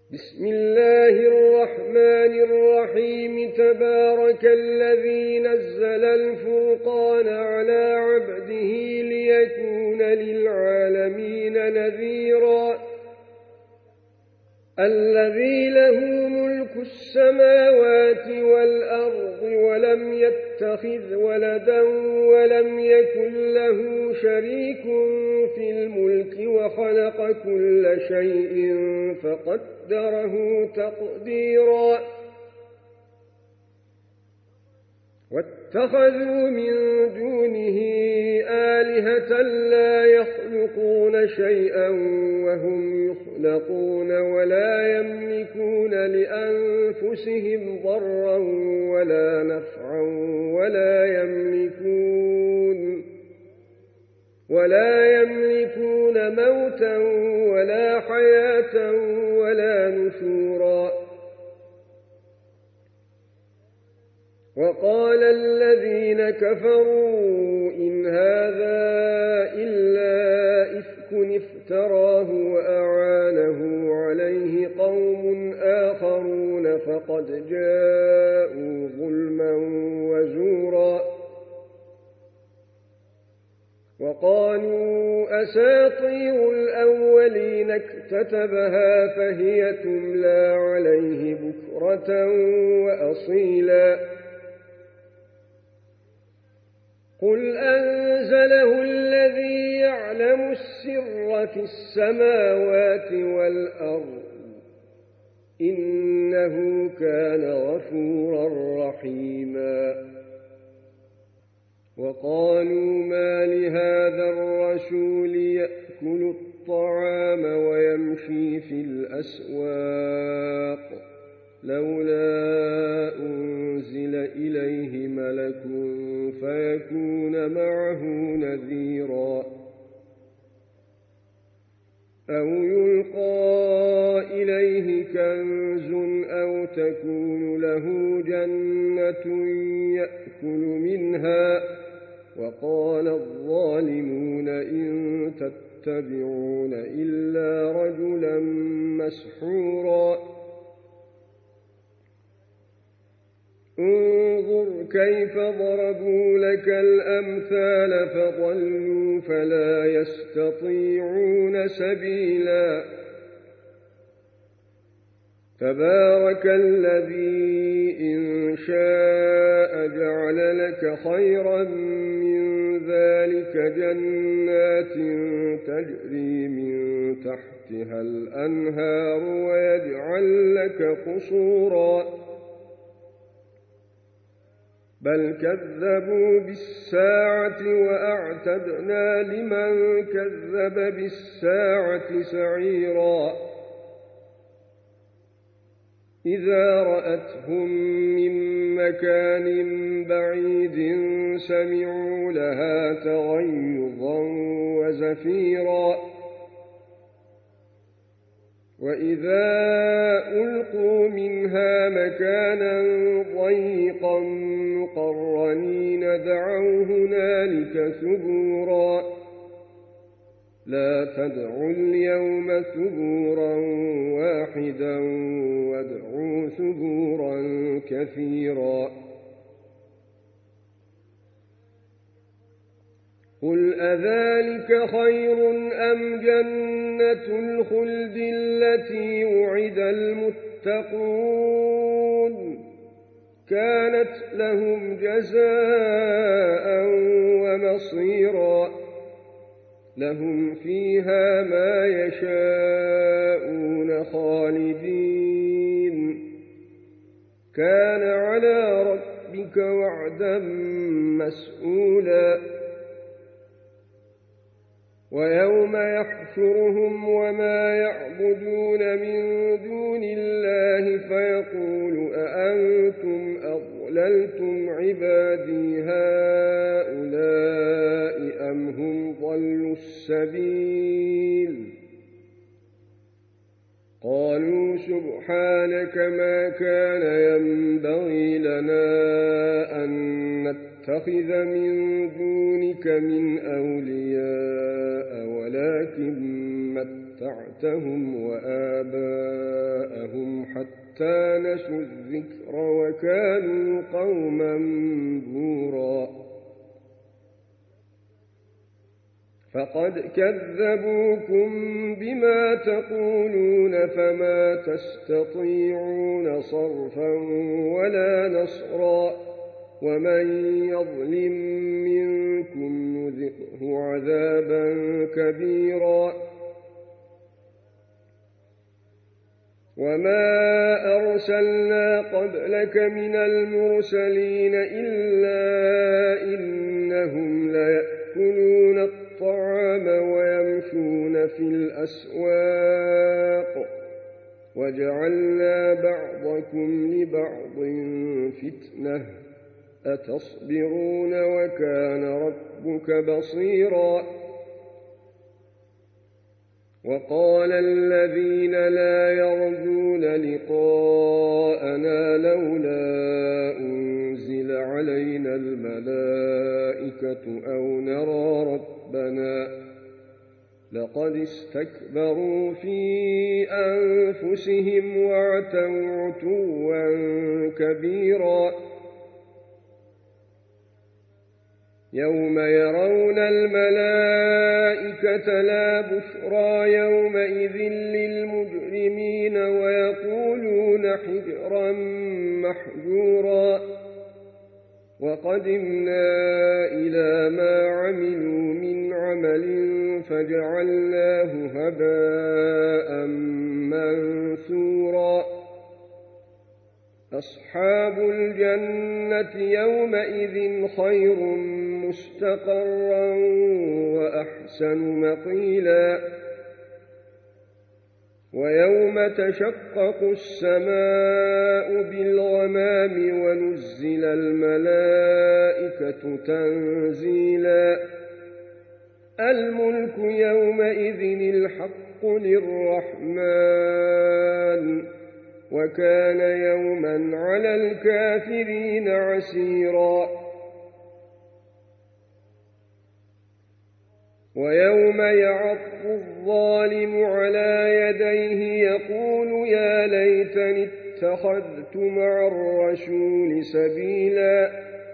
بسم الله الرحمن الرحيم تبارك الذي نزل الفرقان على عبده ليكون للعالمين نذيرا الذي له ملك السماوات والأرض ولم يتخذ ولدا ولم يكن له شريك في الملك وخلق كل شيء فقدره تقديرا واتخذوا من دونه آلهة لا يخلقون شيئا وهم يخلقون ولا يملكون لأنفسهم ضرا ولا نفعا ولا يملكون موتا ولا حياة ولا نشورا وقال الذين كفروا إن هذا إلا إفك افتراه وأعانه عليه قوم آخرون فقد جاءوا ظلما وزورا وقالوا أساطير الأولين اكتتبها فهي تملى عليه بكرة وأصيلا قل أنزله الذي يعلم السر في السماوات والأرض إنه كان غفورا رحيما وقالوا ما لهذا الرسول يأكل الطعام ويمشي في الأسواق لولا أنزل إليه ملك فيكون معه نذيرا أو يلقى إليه كنز أو تكون له جنة يأكل منها وقال الظالمون إن تتبعون إلا رجلا مسحورا انظر كيف ضربوا لك الأمثال فضلوا فلا يستطيعون سبيلا تبارك الذي إن شاء جعل لك خيرا من ذلك جنات تجري من تحتها الأنهار ويجعل لك قصورا بل كذبوا بالساعة وأعتدنا لمن كذب بالساعة سعيرا إذا رأتهم من مكان بعيد سمعوا لها تغيظا وزفيرا وإذا ألقوا منها مكانا ضيقا مقرنين دعوا هنالك ثبورا لا تدعوا اليوم ثبورا واحدا وادعوا ثبورا كثيرا قل أذلك خير أم جنة الخلد التي وعد المتقون كانت لهم جزاء ومصيرا لهم فيها ما يشاءون خالدين كان على ربك وعدا مسئولا ويوم يحشرهم وما يعبدون من دون الله فيقول أأنتم أضللتم عبادي هؤلاء أم هم ضلوا السبيل قالوا سبحانك ما كان ينبغي لنا أن نتخذ من دونك من أولياء ولكن متعتهم وآباءهم حتى نسوا الذكر وكانوا قوما بورا فقد كذبوكم بما تقولون فما تستطيعون صرفا ولا نصرا ومن يظلم منكم نذقه عذابا كبيرا وما أرسلنا قبلك من المرسلين إلا إنهم ليأكلون الطعام ويمشون في الأسواق وجعلنا بعضكم لبعض فتنة أتصبرون وكان ربك بصيرا وقال الذين لا يرجون لقاءنا لولا أنزل علينا الملائكة أو نرى ربنا لقد استكبروا في أنفسهم وعتوا عتوا كبيرا يوم يرون الملائكة لا بشرى يومئذ للمجرمين ويقولون حجرا محجورا وقدمنا إلى ما عملوا من عمل فجعلناه هباء منثورا أصحاب الجنة يومئذ خير مستقرا وأحسن مقيلا ويوم تشقق السماء بالغمام ونزل الملائكة تنزيلا الملك يومئذ الحق للرحمن وكان يوما على الكافرين عسيرا ويوم يعض الظالم على يديه يقول يا ليتني اتخذت مع الرسول سبيلا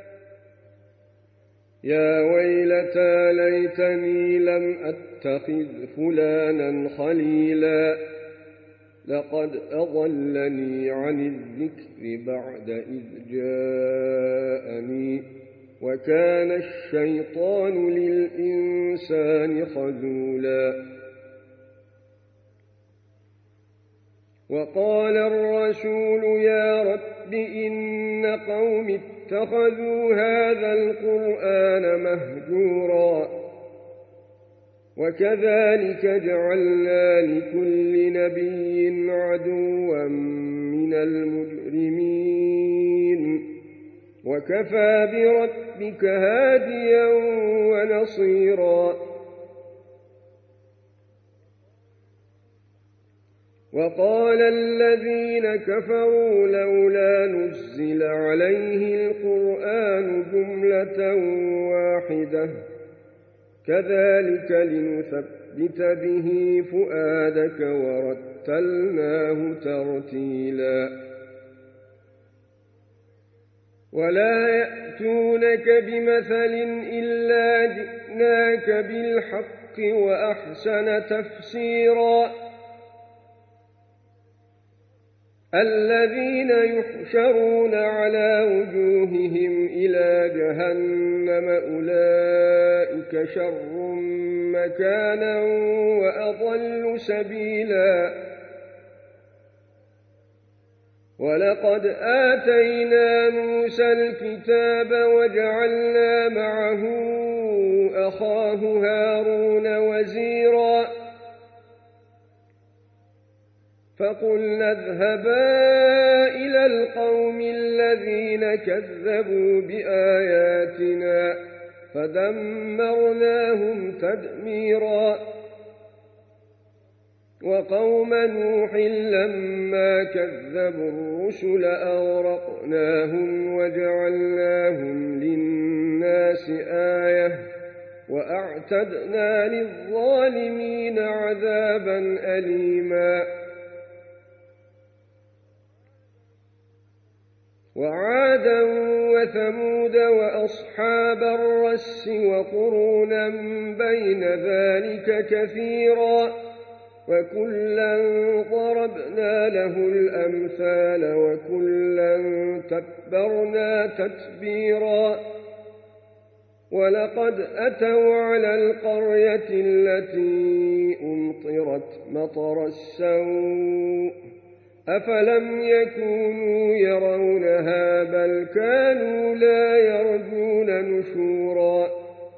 يا ويلتى ليتني لم أتخذ فلانا خليلا لقد أضلني عن الذكر بعد إذ جاءني وكان الشيطان للإنسان خذولا وقال الرسول يا رب إن قوم اتخذوا هذا القرآن مهجورا وكذلك جعلنا لكل نبي عدوا من المجرمين وكفى بربك هاديا ونصيرا وقال الذين كفروا لولا نزل عليه القرآن جملة واحدة كذلك لنثبت به فؤادك ورتلناه ترتيلا ولا يأتونك بمثل إلا جئناك بالحق وأحسن تفسيرا الذين يحشرون على وجوههم إلى جهنم أولئك شر مكانا وأضل سبيلا ولقد آتينا موسى الكتاب وجعلنا معه أخاه هارون وزيرا فقلنا اذهبا إلى القوم الذين كذبوا بآياتنا فدمرناهم تدميرا وقوم نوح لما كذبوا الرسل أغرقناهم وجعلناهم للناس آية وأعتدنا للظالمين عذابا أليما وعادا وثمود وأصحاب الرس وقرونا بين ذلك كثيرا وكلا ضربنا له الأمثال وكلا تبرنا تتبيرا ولقد أتوا على القرية التي أمطرت مطر السوء أفلم يكونوا يرونها بل كانوا لا يرجون نشورا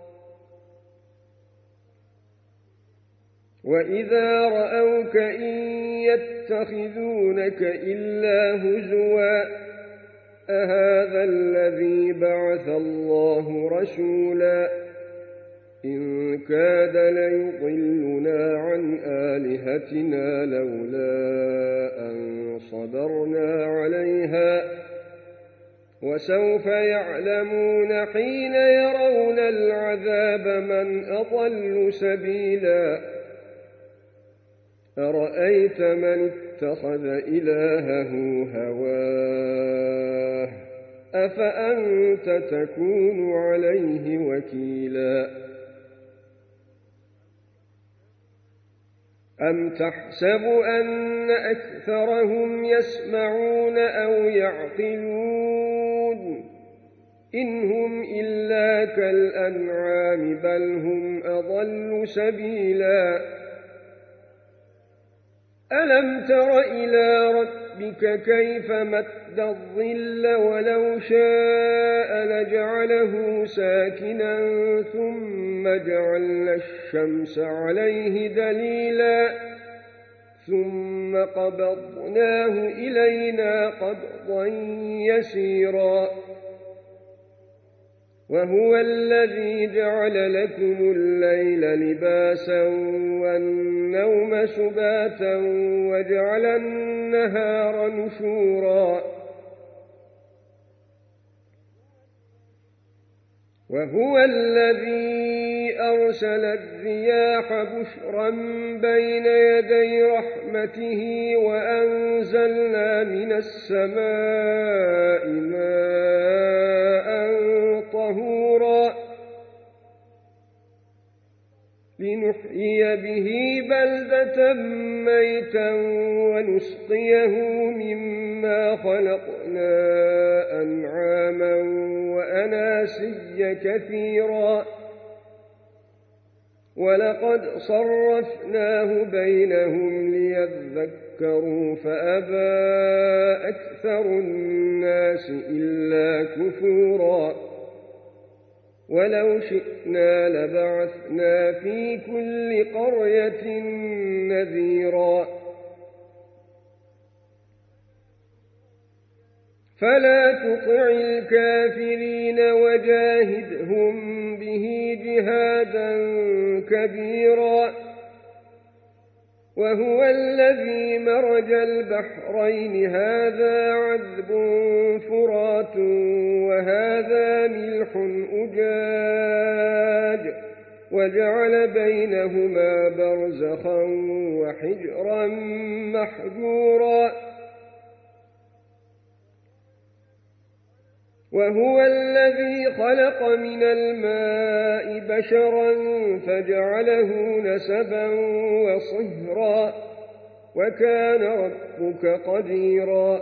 وإذا رأوك إن يتخذونك إلا هزوا أهذا الذي بعث الله رسولا إن كاد ليضلنا عن آلهتنا لولا أن صبرنا عليها وسوف يعلمون حين يرون العذاب من أضل سبيلا أرأيت من اتخذ إلهه هواه أفأنت تكون عليه وكيلا أم تحسب أن أكثرهم يسمعون أو يعقلون إن هم إلا كالأنعام بل هم أضل سبيلا ألم تر إلى ربك كيف مد الظل ولو شاء لجعله ساكنا ثم جعلنا الشمس عليه دليلا ثم قبضناه إلينا قبضا يسيرا وهو الذي جعل لكم الليل لباسا والنوم سباتا وجعل النهار نشورا وهو الذي أرسل الرياح بشرا بين يدي رحمته وأنزلنا من السماء ماء طهورا لنحيي به بلدة ميتا ونسقيه مما خلقنا أنعاما وأناسيا كثيرا ولقد صرفناه بينهم ليذكروا فأبى أكثر الناس إلا كفورا ولو شئنا لبعثنا في كل قرية نذيرا فلا تطع الكافرين وجاهدهم به جهادا كبيرا وهو الذي مرج البحرين هذا عذب فرات وهذا ملح أجاج وجعل بينهما برزخا وحجرا محجورا وهو الذي خلق من الماء بشرا فجعله نسبا وصهرا وكان ربك قديرا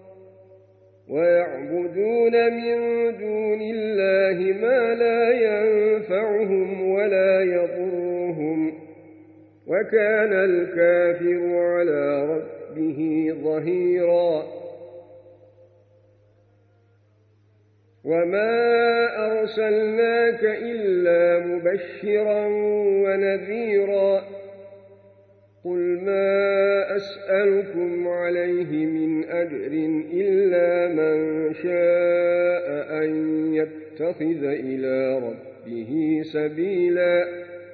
ويعبدون من دون الله ما لا ينفعهم ولا يضرهم وكان الكافر على ربه ظهيرا وما أرسلناك إلا مبشرا ونذيرا قل ما أسألكم عليه من أجر إلا من شاء أن يتخذ إلى ربه سبيلا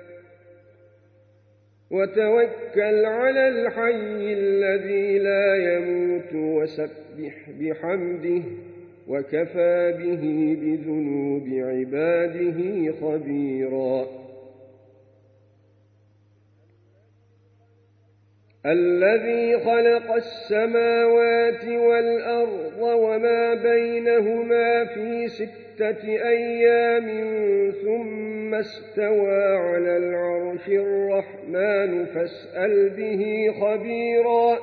وتوكل على الحي الذي لا يموت وسبح بحمده وكفى به بذنوب عباده خبيرا الذي خلق السماوات والأرض وما بينهما في 6 أيام ثم استوى على العرش الرحمن فاسأل به خبيرا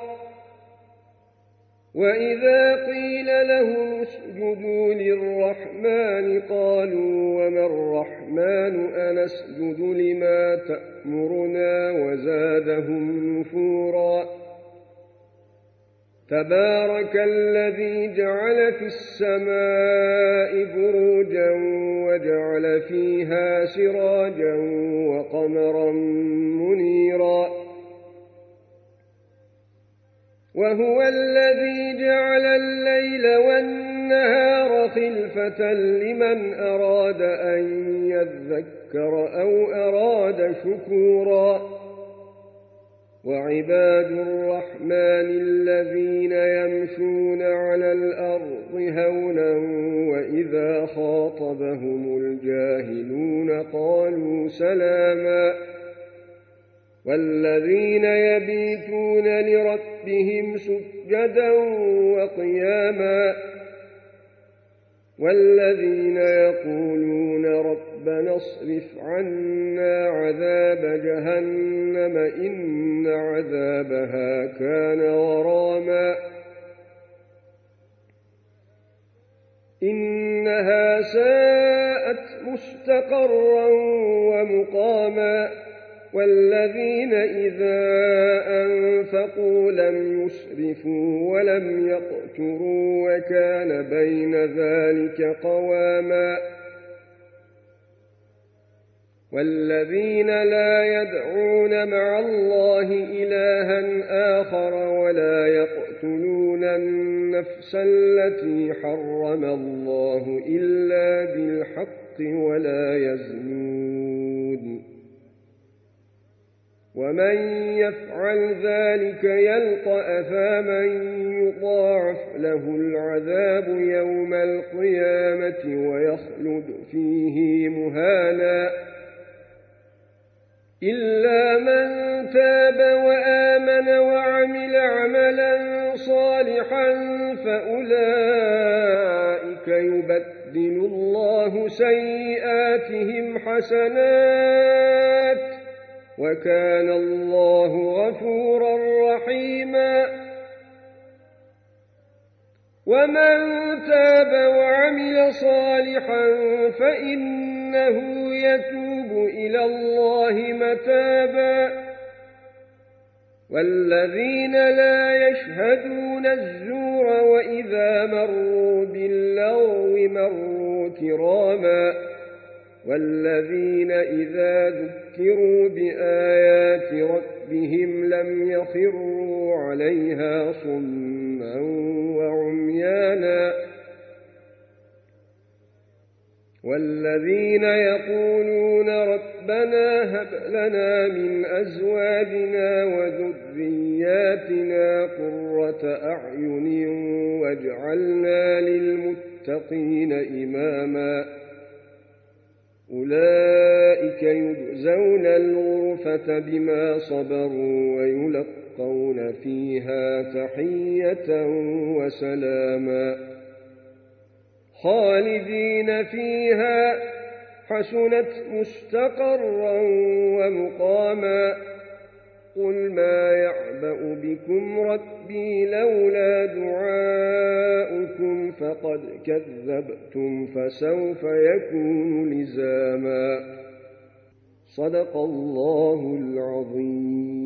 وإذا قيل لهم اسجدوا للرحمن قالوا وما الرحمن أنسجد لما تأمرنا وزادهم نفورا تبارك الذي جعل في السماء بروجا وجعل فيها سراجا وقمرا منيرا وهو الذي جعل الليل والنهار خلفة لمن أراد أن يذكر أو أراد شكورا وعباد الرحمن الذين يمشون على الأرض هونا وإذا خاطبهم الجاهلون قالوا سلاما والذين يبيتون لربهم سجدا وقياما والذين يقولون ربنا اصرف عنا عذاب جهنم إن عذابها كان غراما إنها ساءت مستقرا ومقاما والذين إذا أنفقوا لم يسرفوا ولم يقتروا وكان بين ذلك قواما والذين لا يدعون مع الله إلها آخر ولا يقتلون النفس التي حرم الله إلا بالحق ولا يزنون ومن يفعل ذلك يلقى أثاما يضاعف له العذاب يوم القيامة ويخلد فيه مهانا إلا من تاب وآمن وعمل عملا صالحا فأولئك يبدل الله سيئاتهم حسنات وكان الله غفورا رحيما ومن تاب وعمل صالحا فإنه يتوب إلى الله متابا والذين لا يشهدون الزور وإذا مروا باللغو مروا كراما والذين إذا ذكروا بآيات ربهم لم يخروا عليها صما وعميانا والذين يقولون ربنا هب لنا من أزواجنا وذرياتنا قرة أعين واجعلنا للمتقين إماما أولئك يجزون الغرفة بما صبروا ويلقون فيها تحية وسلاما خالدين فيها حسنت مستقرا ومقاما قل ما يعبأ بكم ربي لولا دعاؤكم فقد كذبتم فسوف يكون لزاما صدق الله العظيم.